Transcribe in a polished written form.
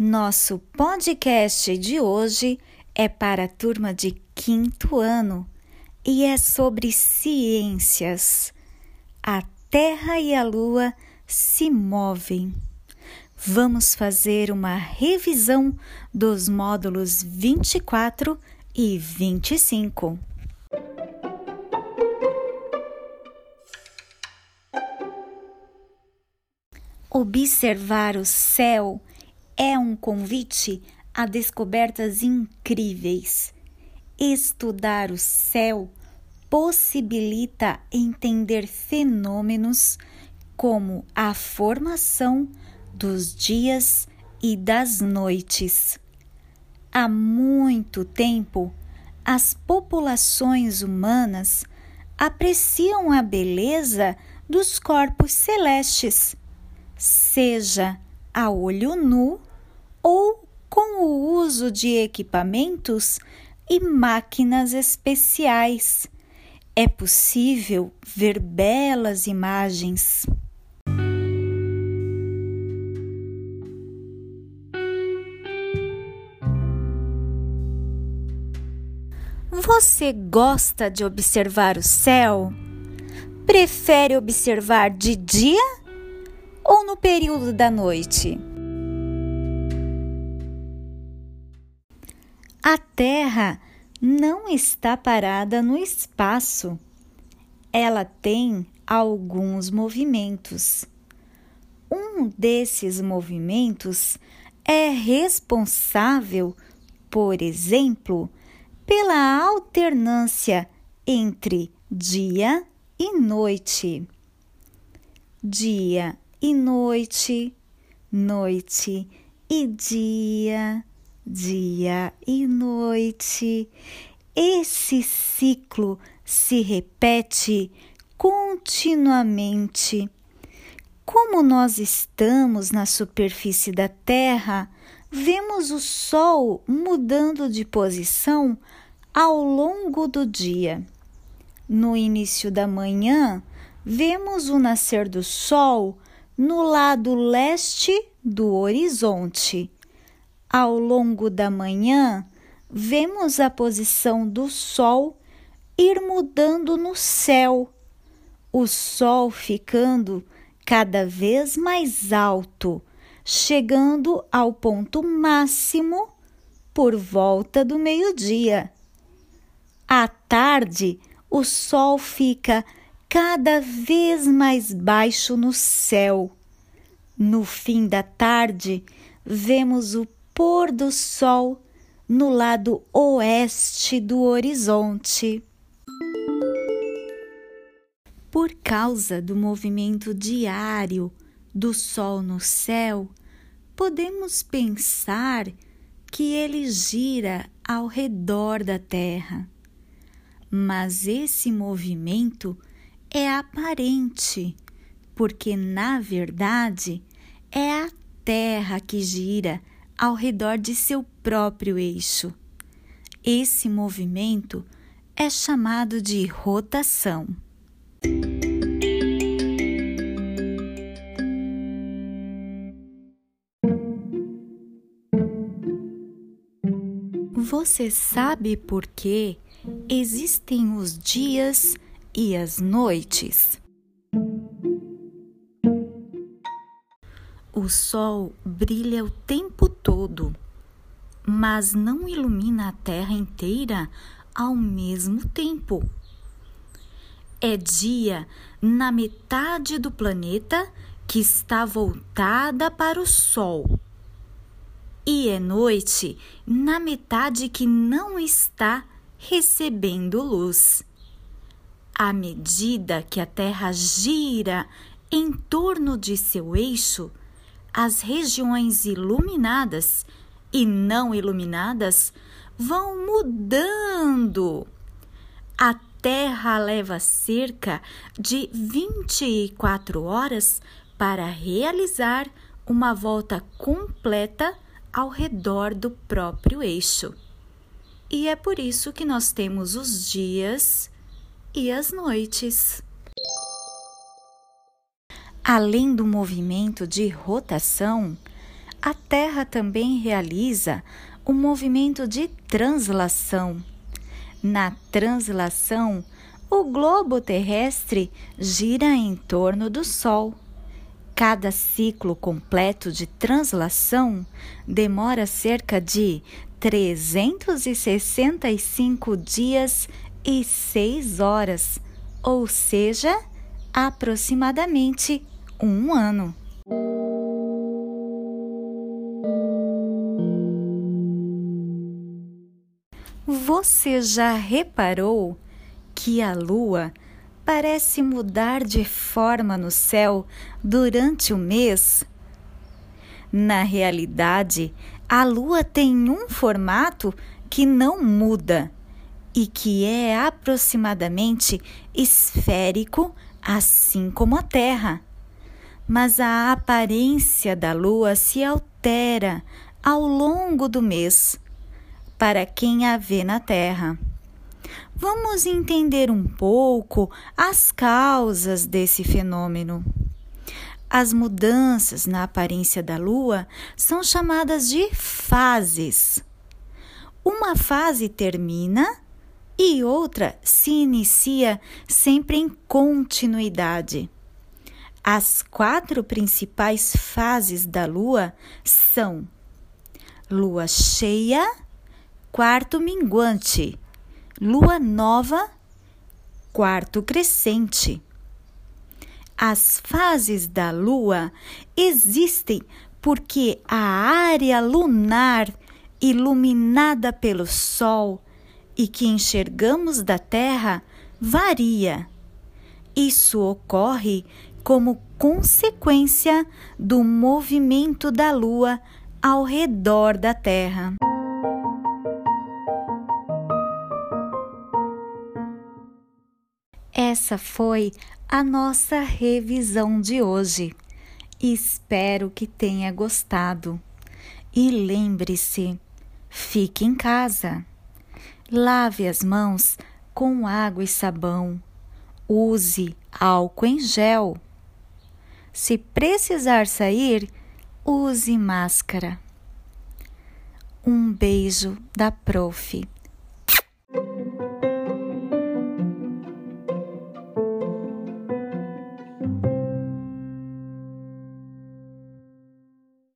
Nosso podcast de hoje é para a turma de 5º ano e é sobre ciências. A Terra e a Lua se movem. Vamos fazer uma revisão dos módulos 24 e 25. Observar o céu é um convite a descobertas incríveis. Estudar o céu possibilita entender fenômenos como a formação dos dias e das noites. Há muito tempo, as populações humanas apreciam a beleza dos corpos celestes, seja a olho nu ou com o uso de equipamentos e máquinas especiais. É possível ver belas imagens. Você gosta de observar o céu? Prefere observar de dia ou no período da noite? A Terra não está parada no espaço. Ela tem alguns movimentos. Um desses movimentos é responsável, por exemplo, pela alternância entre dia e noite. Dia e noite, noite e dia, dia e noite. Esse ciclo se repete continuamente. Como nós estamos na superfície da Terra, vemos o Sol mudando de posição ao longo do dia. No início da manhã, vemos o nascer do Sol no lado leste do horizonte. Ao longo da manhã, vemos a posição do Sol ir mudando no céu, o Sol ficando cada vez mais alto, chegando ao ponto máximo por volta do meio-dia. À tarde, o Sol fica cada vez mais baixo no céu. No fim da tarde, vemos o pôr do Sol no lado oeste do horizonte. Por causa do movimento diário do Sol no céu, podemos pensar que ele gira ao redor da Terra. Mas esse movimento é aparente, porque, na verdade, é a Terra que gira ao redor de seu próprio eixo. Esse movimento é chamado de rotação. Você sabe por que existem os dias e as noites? O Sol brilha o tempo todo, mas não ilumina a Terra inteira ao mesmo tempo. É dia na metade do planeta que está voltada para o Sol. E é noite na metade que não está recebendo luz. À medida que a Terra gira em torno de seu eixo, as regiões iluminadas e não iluminadas vão mudando. A Terra leva cerca de 24 horas para realizar uma volta completa ao redor do próprio eixo. E é por isso que nós temos os dias e as noites. Além do movimento de rotação, a Terra também realiza o movimento de translação. Na translação, o globo terrestre gira em torno do Sol. Cada ciclo completo de translação demora cerca de 365 dias e 6 horas, ou seja, aproximadamente um ano. Você já reparou que a Lua parece mudar de forma no céu durante o mês? Na realidade, a Lua tem um formato que não muda e que é aproximadamente esférico, assim como a Terra. Mas a aparência da Lua se altera ao longo do mês para quem a vê na Terra. Vamos entender um pouco as causas desse fenômeno. As mudanças na aparência da Lua são chamadas de fases. Uma fase termina e outra se inicia sempre em continuidade. As 4 principais fases da Lua são Lua cheia, quarto minguante, Lua nova, quarto crescente. As fases da Lua existem porque a área lunar iluminada pelo Sol e que enxergamos da Terra varia. Isso ocorre como consequência do movimento da Lua ao redor da Terra. Essa foi a nossa revisão de hoje. Espero que tenha gostado. E lembre-se, fique em casa. Lave as mãos com água e sabão. Use álcool em gel. Se precisar sair, use máscara. Um beijo da Prof.